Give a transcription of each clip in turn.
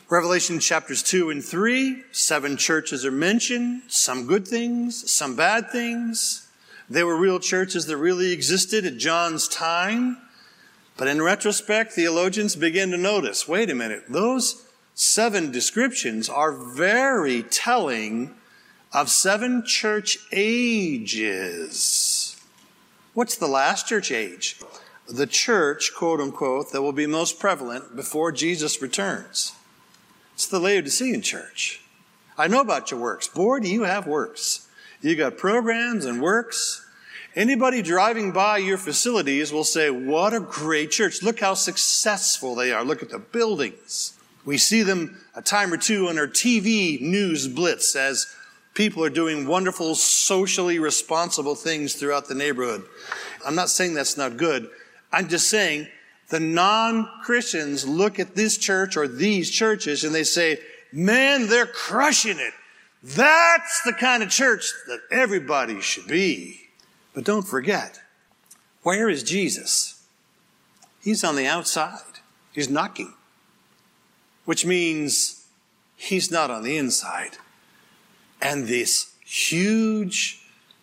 Revelation chapters 2 and 3, 7 churches are mentioned, some good things, some bad things. They were real churches that really existed at John's time. But in retrospect, theologians begin to notice, wait a minute, those 7 descriptions are very telling of 7 church ages. What's the last church age? The church, quote unquote, that will be most prevalent before Jesus returns. It's the Laodicean church. I know about your works. Boy, do you have works. You got programs and works. Anybody driving by your facilities will say, what a great church. Look how successful they are. Look at the buildings. We see them a time or two on our TV news blitz as people are doing wonderful, socially responsible things throughout the neighborhood. I'm not saying that's not good. I'm just saying the non-Christians look at this church or these churches and they say, man, they're crushing it. That's the kind of church that everybody should be. But don't forget, where is Jesus? He's on the outside. He's knocking. Which means he's not on the inside. And this huge,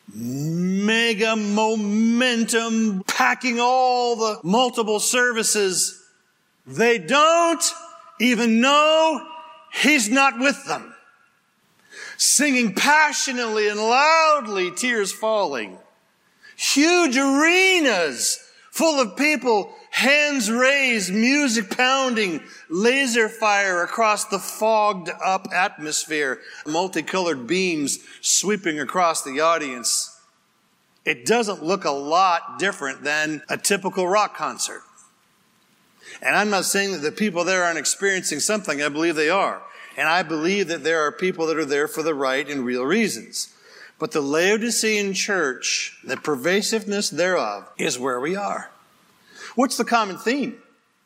mega momentum, packing all the multiple services, they don't even know he's not with them. Singing passionately and loudly, tears falling. Huge arenas full of people, hands raised, music pounding, laser fire across the fogged up atmosphere, multicolored beams sweeping across the audience. It doesn't look a lot different than a typical rock concert. And I'm not saying that the people there aren't experiencing something. I believe they are. And I believe that there are people that are there for the right and real reasons. But the Laodicean church, the pervasiveness thereof, is where we are. What's the common theme?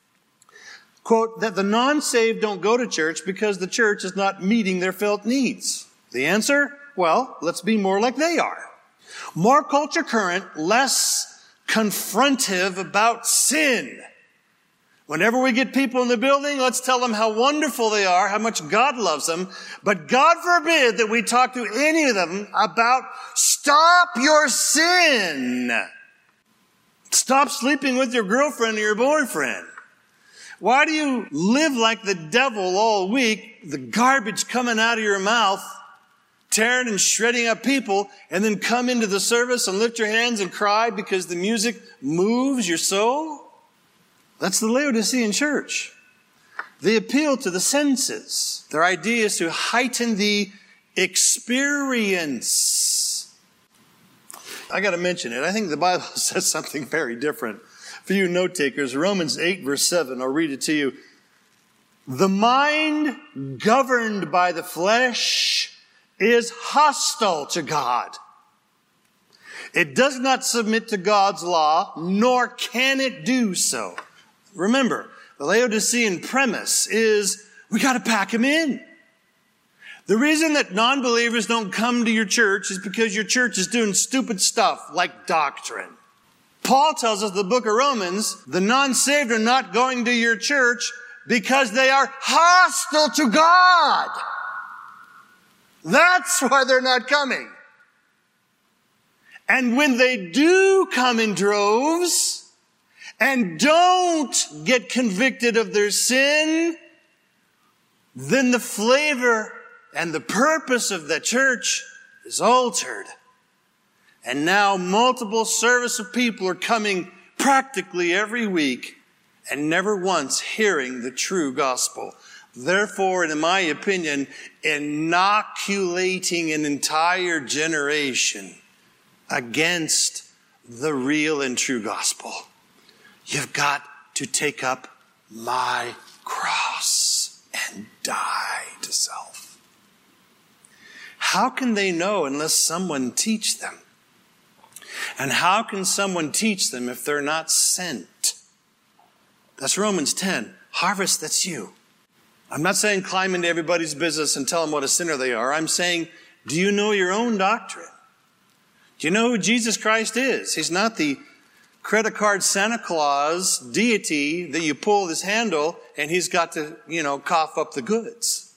Quote, that the non-saved don't go to church because the church is not meeting their felt needs. The answer? Well, let's be more like they are. More culture current, less confrontive about sin. Whenever we get people in the building, let's tell them how wonderful they are, how much God loves them. But God forbid that we talk to any of them about stop your sin. Stop sleeping with your girlfriend or your boyfriend. Why do you live like the devil all week, the garbage coming out of your mouth, tearing and shredding up people, and then come into the service and lift your hands and cry because the music moves your soul? That's the Laodicean church. They appeal to the senses. Their idea is to heighten the experience. I got to mention it. I think the Bible says something very different. For you note takers, Romans 8 verse 7, I'll read it to you. The mind governed by the flesh is hostile to God. It does not submit to God's law, nor can it do so. Remember, the Laodicean premise is we got to pack them in. The reason that non-believers don't come to your church is because your church is doing stupid stuff like doctrine. Paul tells us in the book of Romans, the non-saved are not going to your church because they are hostile to God. That's why they're not coming. And when they do come in droves, and don't get convicted of their sin, then the flavor and the purpose of the church is altered. And now multiple service of people are coming practically every week and never once hearing the true gospel. Therefore, in my opinion, inoculating an entire generation against the real and true gospel. You've got to take up my cross and die to self. How can they know unless someone teach them? And how can someone teach them if they're not sent? That's Romans 10. Harvest, that's you. I'm not saying climb into everybody's business and tell them what a sinner they are. I'm saying, do you know your own doctrine? Do you know who Jesus Christ is? He's not the credit card Santa Claus deity that you pull his handle and he's got to, cough up the goods.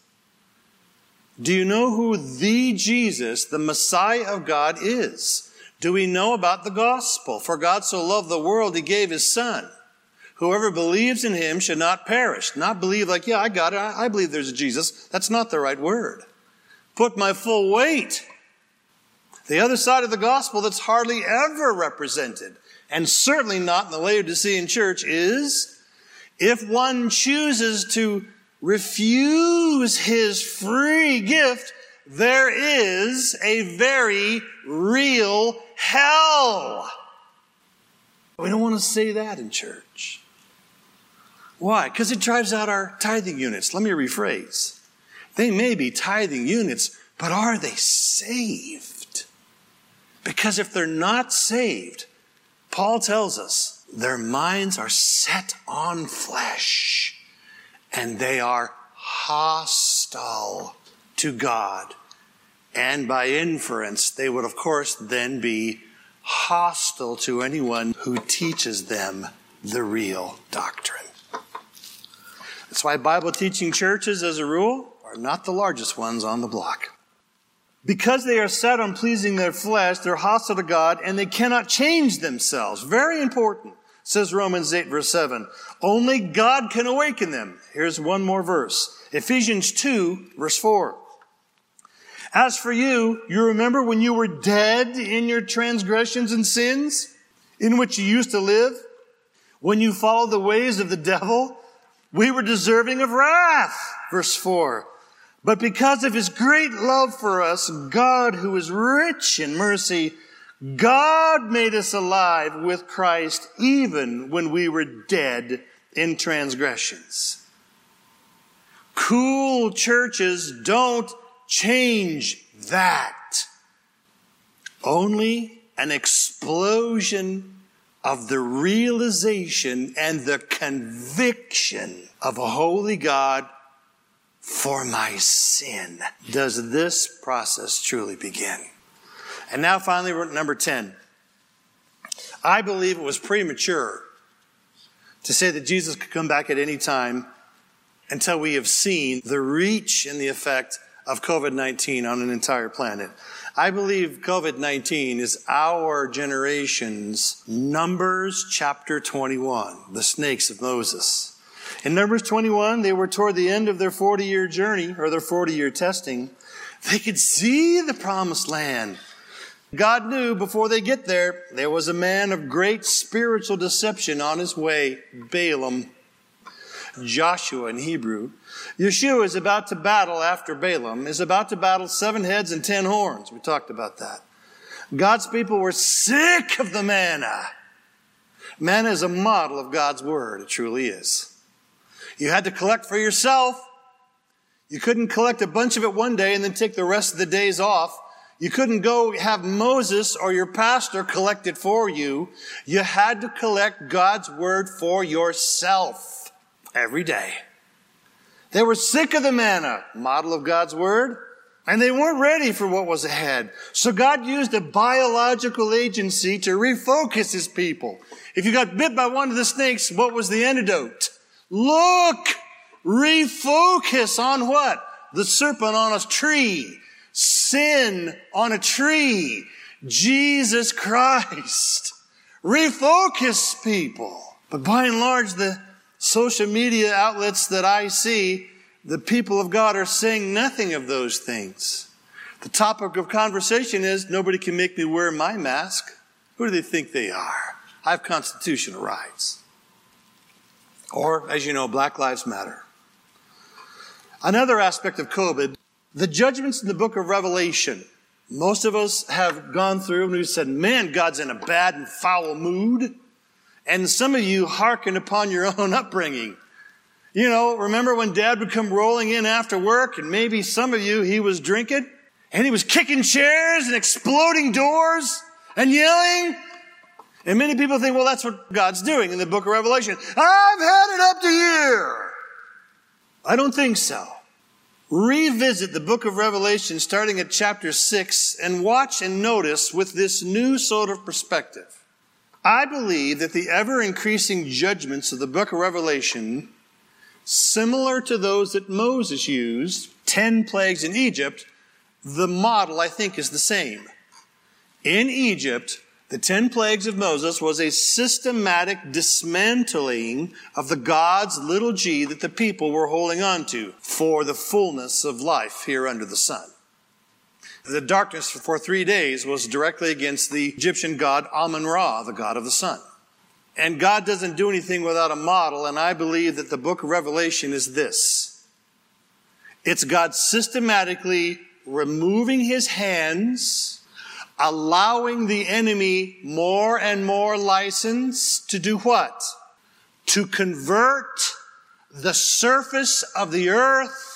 Do you know who the Jesus, the Messiah of God, is? Do we know about the gospel? For God so loved the world, he gave his son. Whoever believes in him should not perish. Not believe like, I got it. I believe there's a Jesus. That's not the right word. Put my full weight. The other side of the gospel that's hardly ever represented, and certainly not in the Laodicean church, is if one chooses to refuse his free gift, there is a very real hell. We don't want to say that in church. Why? Because it drives out our tithing units. Let me rephrase. They may be tithing units, but are they saved? Because if they're not saved, Paul tells us their minds are set on flesh and they are hostile to God. And by inference, they would, of course, then be hostile to anyone who teaches them the real doctrine. That's why Bible teaching churches, as a rule, are not the largest ones on the block. Because they are set on pleasing their flesh, they're hostile to God, and they cannot change themselves. Very important, says Romans 8, verse 7. Only God can awaken them. Here's one more verse. Ephesians 2, verse 4. As for you, you remember when you were dead in your transgressions and sins, in which you used to live? When you followed the ways of the devil, we were deserving of wrath. Verse 4. But because of his great love for us, God, who is rich in mercy, God made us alive with Christ even when we were dead in transgressions. Cool churches don't change that. Only an explosion of the realization and the conviction of a holy God for my sin does this process truly begin. And now finally, we're at number 10. I believe it was premature to say that Jesus could come back at any time until we have seen the reach and the effect of COVID-19 on an entire planet. I believe COVID-19 is our generation's Numbers chapter 21, the snakes of Moses. In Numbers 21, they were toward the end of their 40-year journey, or their 40-year testing. They could see the promised land. God knew before they get there was a man of great spiritual deception on his way, Balaam. Joshua in Hebrew. Yeshua is about to battle after Balaam, is about to battle 7 heads and 10 horns. We talked about that. God's people were sick of the manna. Manna is a model of God's word. It truly is. You had to collect for yourself. You couldn't collect a bunch of it one day and then take the rest of the days off. You couldn't go have Moses or your pastor collect it for you. You had to collect God's word for yourself every day. They were sick of the manna, model of God's word, and they weren't ready for what was ahead. So God used a biological agency to refocus his people. If you got bit by one of the snakes, what was the antidote? Look! Refocus on what? The serpent on a tree. Sin on a tree. Jesus Christ. Refocus people. But by and large, the social media outlets that I see, the people of God are saying nothing of those things. The topic of conversation is, nobody can make me wear my mask. Who do they think they are? I have constitutional rights. Or, as you know, Black Lives Matter. Another aspect of COVID, the judgments in the book of Revelation. Most of us have gone through and we've said, man, God's in a bad and foul mood. And some of you hearken upon your own upbringing. You know, remember when Dad would come rolling in after work, and maybe some of you, he was drinking, and he was kicking chairs and exploding doors and yelling. And many people think, well, that's what God's doing in the book of Revelation. I've had it up to here. I don't think so. Revisit the book of Revelation starting at chapter 6 and watch and notice with this new sort of perspective. I believe that the ever-increasing judgments of the book of Revelation, similar to those that Moses used, 10 plagues in Egypt, the model, I think, is the same. In Egypt, the 10 plagues of Moses was a systematic dismantling of the God's little g that the people were holding on to for the fullness of life here under the sun. The darkness for 3 days was directly against the Egyptian god Amun-Ra, the god of the sun. And God doesn't do anything without a model, and I believe that the book of Revelation is this. It's God systematically removing his hands, allowing the enemy more and more license to do what? To convert the surface of the earth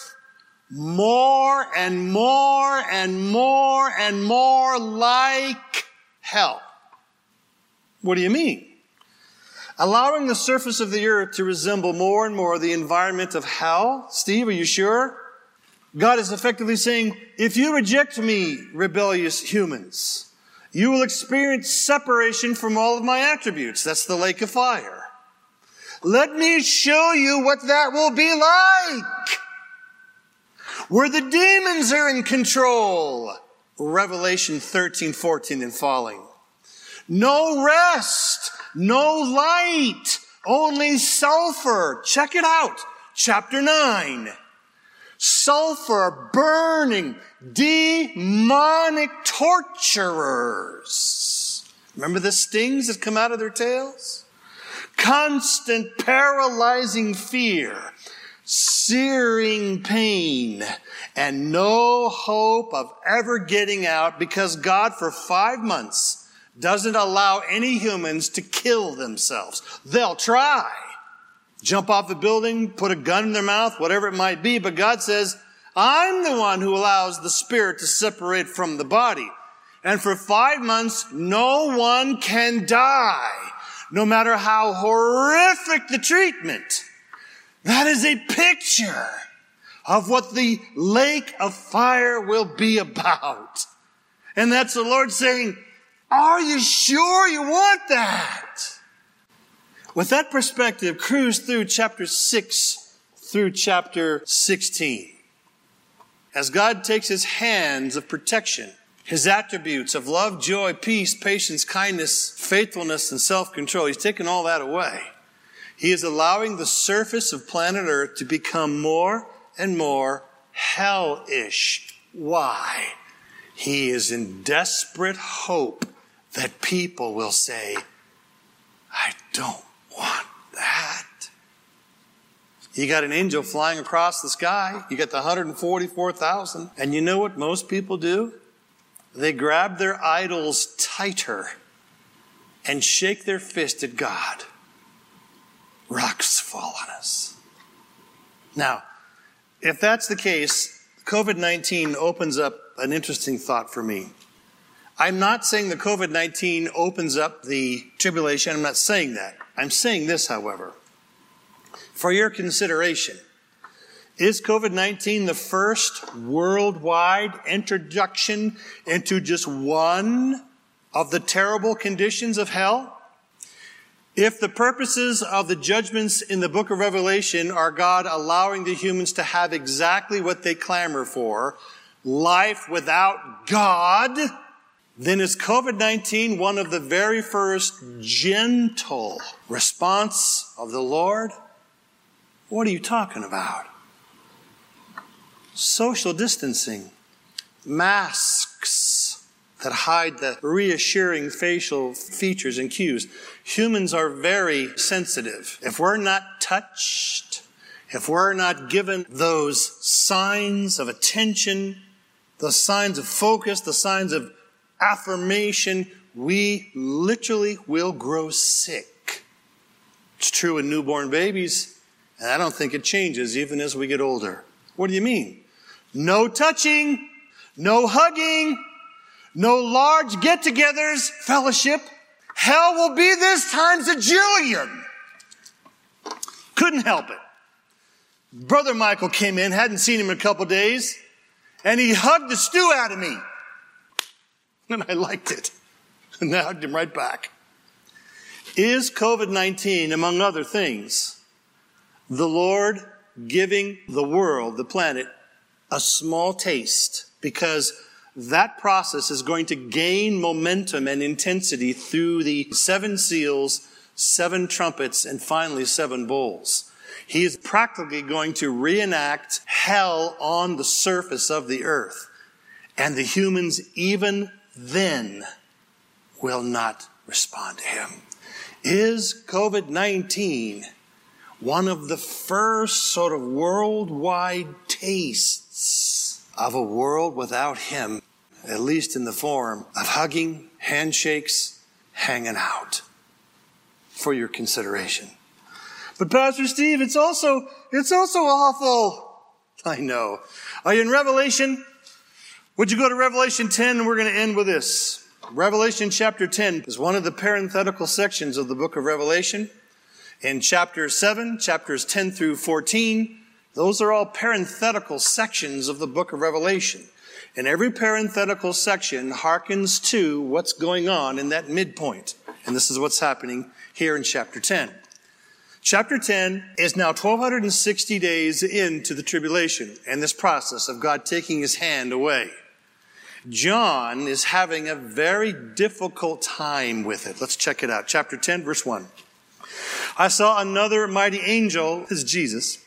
more and more and more and more like hell. What do you mean? Allowing the surface of the earth to resemble more and more the environment of hell? Steve, are you sure? God is effectively saying, if you reject me, rebellious humans, you will experience separation from all of my attributes. That's the lake of fire. Let me show you what that will be like. Where the demons are in control. Revelation 13:14 and following. No rest, no light, only sulfur. Check it out. Chapter 9. Sulfur, burning, demonic torturers. Remember the stings that come out of their tails? Constant paralyzing fear, searing pain, and no hope of ever getting out because God for 5 months doesn't allow any humans to kill themselves. They'll try. Jump off the building, put a gun in their mouth, whatever it might be. But God says, I'm the one who allows the spirit to separate from the body. And for 5 months, no one can die, no matter how horrific the treatment. That is a picture of what the lake of fire will be about. And that's the Lord saying, are you sure you want that? With that perspective, cruise through chapter 6 through chapter 16. As God takes his hands of protection, his attributes of love, joy, peace, patience, kindness, faithfulness, and self-control, he's taken all that away. He is allowing the surface of planet Earth to become more and more hellish. Why? He is in desperate hope that people will say, I don't want that. You got an angel flying across the sky. You got the 144,000. And you know what most people do? They grab their idols tighter and shake their fist at God. Rocks fall on us. Now, if that's the case, COVID-19 opens up an interesting thought for me. I'm not saying that COVID-19 opens up the tribulation. I'm not saying that. I'm saying this, however. For your consideration, is COVID-19 the first worldwide introduction into just one of the terrible conditions of hell? If the purposes of the judgments in the book of Revelation are God allowing the humans to have exactly what they clamor for, life without God, then is COVID-19 one of the very first gentle response of the Lord? What are you talking about? Social distancing, masks that hide the reassuring facial features and cues. Humans are very sensitive. If we're not touched, if we're not given those signs of attention, the signs of focus, the signs of affirmation, we literally will grow sick. It's true in newborn babies, and I don't think it changes even as we get older. What do you mean? No touching, no hugging, no large get-togethers, fellowship. Hell will be this times a jillion. Couldn't help it. Brother Michael came in, hadn't seen him in a couple days, and he hugged the stew out of me. And I liked it. And I hugged him right back. Is COVID-19, among other things, the Lord giving the world, the planet, a small taste? Because that process is going to gain momentum and intensity through the 7 seals, 7 trumpets, and finally 7 bowls. He is practically going to reenact hell on the surface of the earth. And the humans, even then, will not respond to him. Is COVID-19 one of the first sort of worldwide tastes of a world without him, at least in the form of hugging, handshakes, hanging out? For your consideration. But Pastor Steve, it's also awful. I know. Are you in Revelation? Would you go to Revelation 10? And we're going to end with this. Revelation chapter 10 is one of the parenthetical sections of the book of Revelation. In chapter 7, chapters 10 through 14, those are all parenthetical sections of the book of Revelation. And every parenthetical section harkens to what's going on in that midpoint. And this is what's happening here in chapter 10. Chapter 10 is now 1,260 days into the tribulation and this process of God taking his hand away. John is having a very difficult time with it. Let's check it out. Chapter 10, verse 1. I saw another mighty angel, this is Jesus,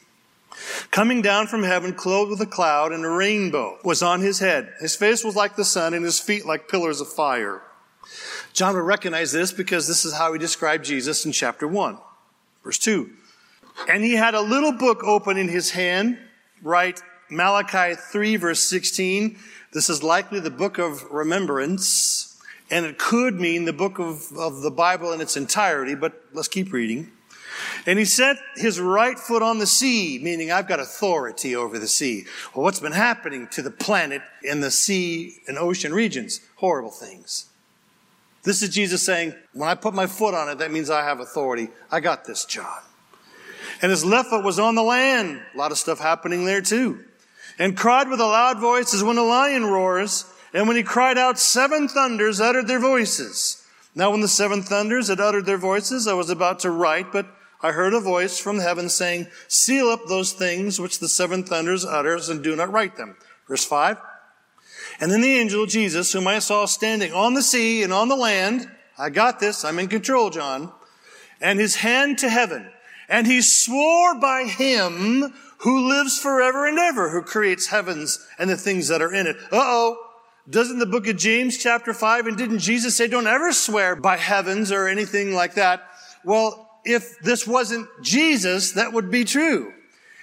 coming down from heaven, clothed with a cloud, and a rainbow was on his head. His face was like the sun, and his feet like pillars of fire. John would recognize this because this is how he described Jesus in chapter 1, verse 2. And he had a little book open in his hand, right? Malachi 3, verse 16. This is likely the book of remembrance, and it could mean the book of the Bible in its entirety, but let's keep reading. And he set his right foot on the sea, meaning I've got authority over the sea. Well, what's been happening to the planet in the sea and ocean regions? Horrible things. This is Jesus saying, when I put my foot on it, that means I have authority. I got this, John. And his left foot was on the land. A lot of stuff happening there too. And cried with a loud voice as when a lion roars. And when he cried out, 7 thunders uttered their voices. Now when the 7 thunders had uttered their voices, I was about to write, but I heard a voice from heaven saying, seal up those things which the 7 thunders utters and do not write them. Verse 5. And then the angel, Jesus, whom I saw standing on the sea and on the land, I got this, I'm in control, John, and his hand to heaven. And he swore by him who lives forever and ever, who creates heavens and the things that are in it. Doesn't the book of James chapter 5, and didn't Jesus say, don't ever swear by heavens or anything like that? Well, if this wasn't Jesus, that would be true.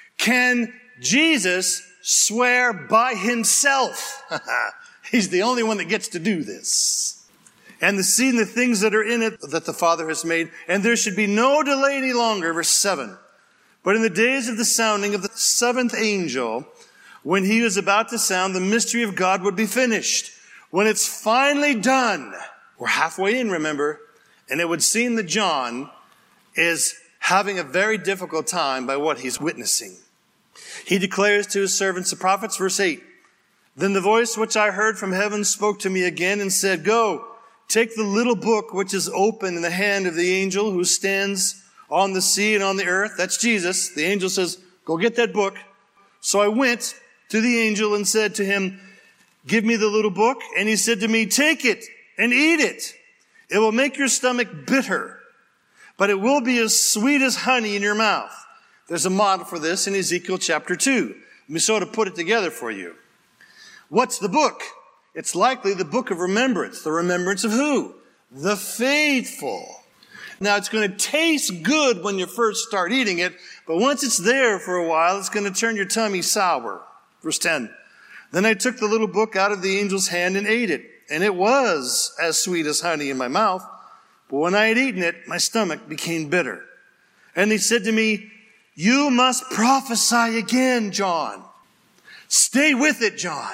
Can Jesus swear by himself? He's the only one that gets to do this. And the sea and the things that are in it that the Father has made. And there should be no delay any longer. Verse 7. But in the days of the sounding of the 7th angel, when he was about to sound, the mystery of God would be finished. When it's finally done, we're halfway in, remember, and it would seem that John is having a very difficult time by what he's witnessing. He declares to his servants, the prophets, verse 8, then the voice which I heard from heaven spoke to me again and said, go, take the little book which is open in the hand of the angel who stands on the sea and on the earth. That's Jesus. The angel says, go get that book. So I went to the angel and said to him, give me the little book. And he said to me, take it and eat it. It will make your stomach bitter, but it will be as sweet as honey in your mouth. There's a model for this in Ezekiel chapter 2. Let me sort of put it together for you. What's the book? It's likely the book of remembrance. The remembrance of who? The faithful. Now, it's going to taste good when you first start eating it, but once it's there for a while, it's going to turn your tummy sour. Verse 10. Then I took the little book out of the angel's hand and ate it, and it was as sweet as honey in my mouth. But when I had eaten it, my stomach became bitter. And he said to me, you must prophesy again, John. Stay with it, John.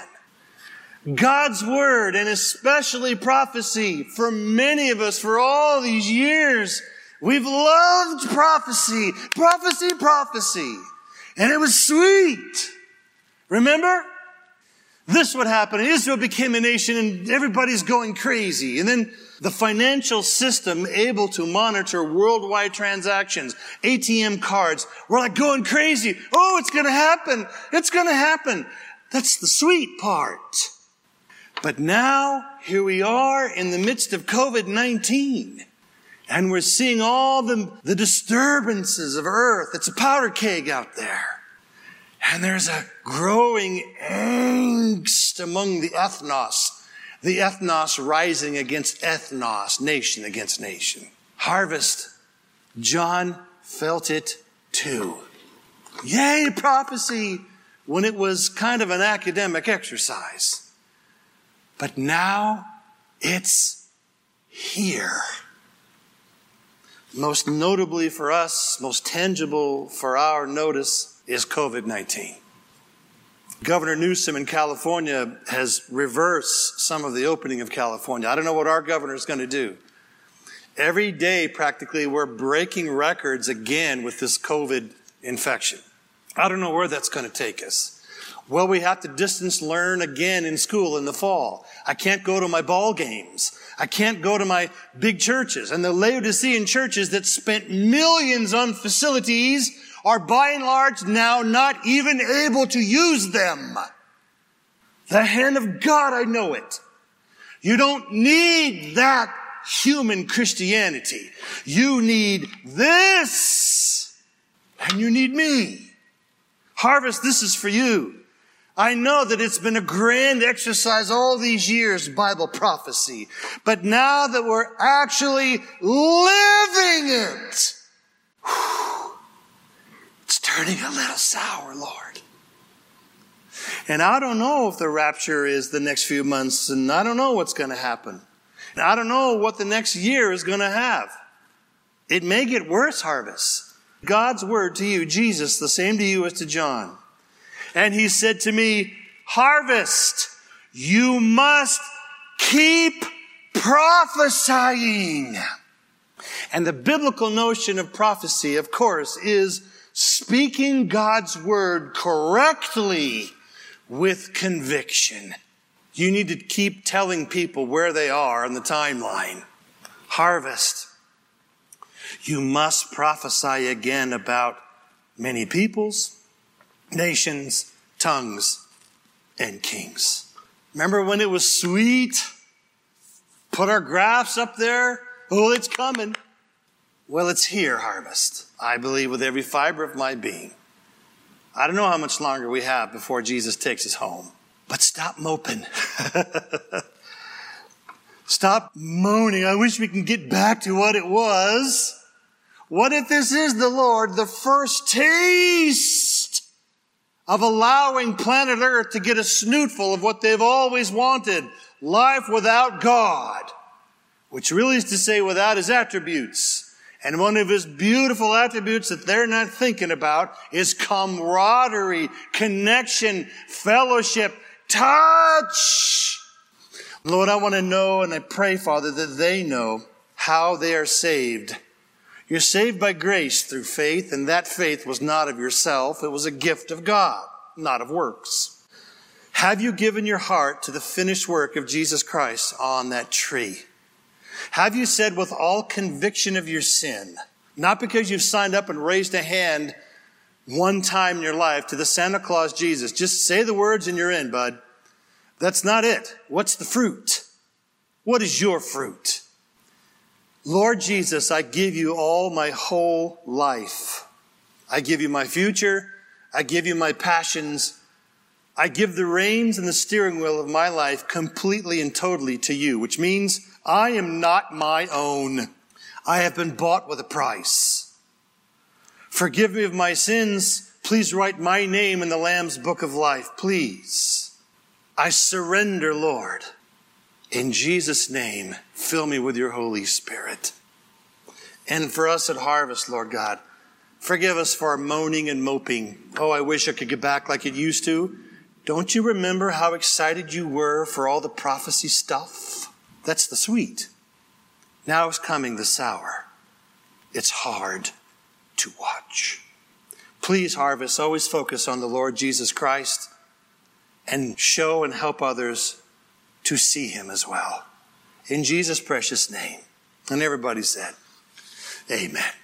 God's word, and especially prophecy, for many of us, for all these years, we've loved prophecy, prophecy. And it was sweet. Remember? this would happen. Israel became a nation and everybody's going crazy. And then the financial system able to monitor worldwide transactions, ATM cards. We're like going crazy. Oh, it's going to happen. It's going to happen. That's the sweet part. But now, here we are in the midst of COVID-19. And we're seeing all the disturbances of earth. It's a powder keg out there. And there's a growing angst among the ethnos rising against ethnos, nation against nation. Harvest, John felt it too. Yay, prophecy, when it was kind of an academic exercise. But now it's here. Most notably for us, most tangible for our notice, is COVID-19. Governor Newsom in California has reversed some of the opening of California. I don't know what our governor is going to do. Every day, practically, we're breaking records again with this COVID infection. I don't know where that's going to take us. Well, we have to distance learn again in school in the fall. I can't go to my ball games. I can't go to my big churches. And the Laodicean churches that spent millions on facilities are by and large now not even able to use them. The hand of God, I know it. You don't need that human Christianity. You need this. And you need me. Harvest, this is for you. I know that it's been a grand exercise all these years, Bible prophecy. But now that we're actually living it, it's turning a little sour, Lord. And I don't know if the rapture is the next few months, and I don't know what's going to happen. And I don't know what the next year is going to have. It may get worse, Harvest. God's word to you, Jesus, the same to you as to John. And he said to me, Harvest, you must keep prophesying. And the biblical notion of prophecy, of course, is speaking God's word correctly with conviction. You need to keep telling people where they are in the timeline. Harvest, you must prophesy again about many peoples, nations, tongues, and kings. Remember when it was sweet? Put our graphs up there. Oh, it's coming. Well, it's here, Harvest. I believe with every fiber of my being. I don't know how much longer we have before Jesus takes us home. But stop moping. Stop moaning. I wish we can get back to what it was. What if this is the Lord, the first taste of allowing planet Earth to get a snootful of what they've always wanted, life without God, which really is to say without his attributes. And one of his beautiful attributes that they're not thinking about is camaraderie, connection, fellowship, touch. Lord, I want to know, and I pray, Father, that they know how they are saved. You're saved by grace through faith, and that faith was not of yourself. It was a gift of God, not of works. Have you given your heart to the finished work of Jesus Christ on that tree? Have you said with all conviction of your sin, not because you've signed up and raised a hand one time in your life to the Santa Claus Jesus, just say the words and you're in, bud. That's not it. What's the fruit? What is your fruit? Lord Jesus, I give you all my whole life. I give you my future. I give you my passions. I give the reins and the steering wheel of my life completely and totally to you, which means I am not my own. I have been bought with a price. Forgive me of my sins. Please write my name in the Lamb's book of life, please. I surrender, Lord. In Jesus' name, fill me with your Holy Spirit. And for us at Harvest, Lord God, forgive us for our moaning and moping. Oh, I wish I could get back like it used to. Don't you remember how excited you were for all the prophecy stuff? That's the sweet. Now is coming the sour. It's hard to watch. Please, Harvest, always focus on the Lord Jesus Christ. and show and help others to see him as well. In Jesus' precious name. And everybody said, amen.